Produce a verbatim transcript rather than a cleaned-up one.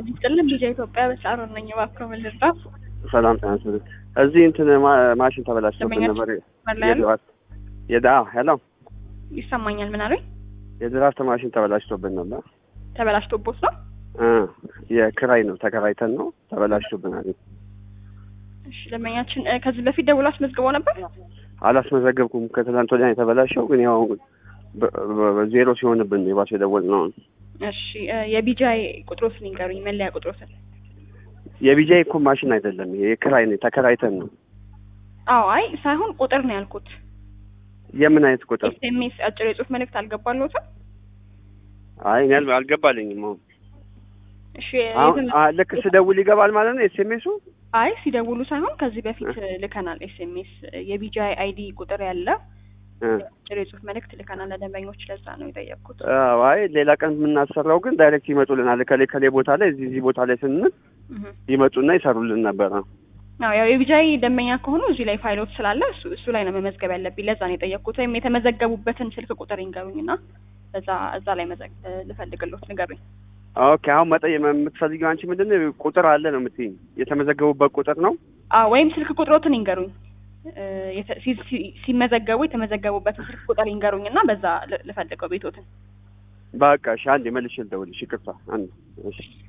ይስጥልን ቢጃ ኢትዮጵያ በሳሮ ነኝ ባክሮ ምልርዳ ሰላም ታንሱ እዚህ እንትን ማሽን ተበላሽቶብን ነበር የድራፍት የዳ ሄሎ ይሰማኛል ምን አለኝ የድራፍት ማሽን ተበላሽቶብን ነበር ተበላሽቶቦት ነው እ የክራይ ነው ተከራይተን ነው ተበላሽቶብናል እሺ ለማኛችን ከዚህ በፊት ደውሎ አስመዝግቦ ነበር አላስመዘገብኩም ከትላንት ወዲያ የተበላሸው ግን ያው ዜሮ ሲሆንብን የባሰ ደወልነው እሺ የቢጃይ ቁጥሮስ ንገሩኝ መለያ ቁጥሮስ የቢጃይ እኮ ማሽን አይደለም የክራይ ነው ተከራይተን ነው አዎ አይ ሳይሆን ቁጥር ነው ያልኩት የምን አይነት ቁጥር ኤስኤምኤስ አጭር የጽሁፍ መልእክት አልገባልዎትም አይ ያል አልገባልኝም እሺ ልክ ስደውል ይገባል ማለት ነው ኤስኤምኤሱ አይ ሲደውሉ ሳይሆን ከዚህ በፊት ልከናል ኤስኤምኤስ የቢጃይ አይዲ ቁጥር ያለ አጭር የጽሁፍ መልእክት ልከናል ለደንበኞች ለዛ ነው የጠየቅኩት አዎ አይ ሌላ ቀን የምናሰራው ግን ዳይሬክት ይመጡልናል ከሌ ከሌ ቦታ ላይ እዚህ እዚህ ቦታ ላይ ስንል ይመጡና ይሰሩልን ነበር ነው አዎ ያው የቢጃይ ደንበኛ ከሆኑ እዚህ ላይ ፋይሎች ስላለ እሱ እሱ ላይ ነው መመዝገብ ያለብኝ ለዛ ነው የጠየቅኩት ወይም የተመዘገቡበትን ስልክ ቁጥር ይንገሩኝና እዛ እዛ ላይ መዘግ ልፈልግልዎት ንገሩኝ ኦኬ አሁን መጠየቅ የምትፈልጊው አንቺ ምንድነው ቁጥር አለ ነው የምትይኝ የተመዘገቡበት ቁጥር ነው አዎ ወይም ስልክ ቁጥሮትን ይንገሩኝ ሲመዘገቡ የተመዘገቡበትን ስልክ ቁጥር ይንገሩኝና በዛ ልፈልገው ቤቶትን በቃ እሺ አንዴ መልሼ ልደውልልሽ ይቅርታ አንዴ እሺ